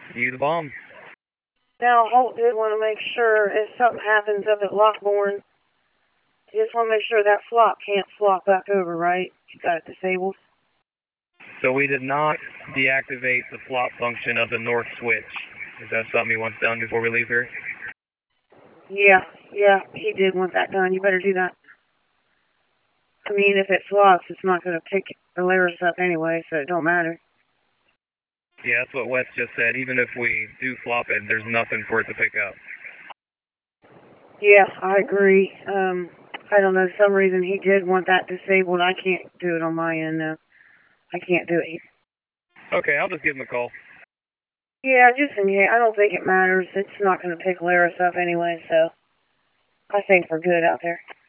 You the bomb. Now, Holt did want to make sure if something happens up at Lockbourne, you just want to make sure that flop can't flop back over, right? You got it disabled. So we did not deactivate the flop function of the north switch. Is that something you want done before we leave here? Yeah, he did want that done. You better do that. I mean, if it flops, it's not going to pick the layers up anyway, so it don't matter. Yeah, that's what Wes just said. Even if we do flop it, there's nothing for it to pick up. Yeah, I agree. I don't know, for some reason he did want that disabled. I can't do it on my end, though. I can't do it. Okay, I'll just give him a call. Yeah, just in case. I don't think it matters. It's not going to pick Laris up anyway, so I think we're good out there.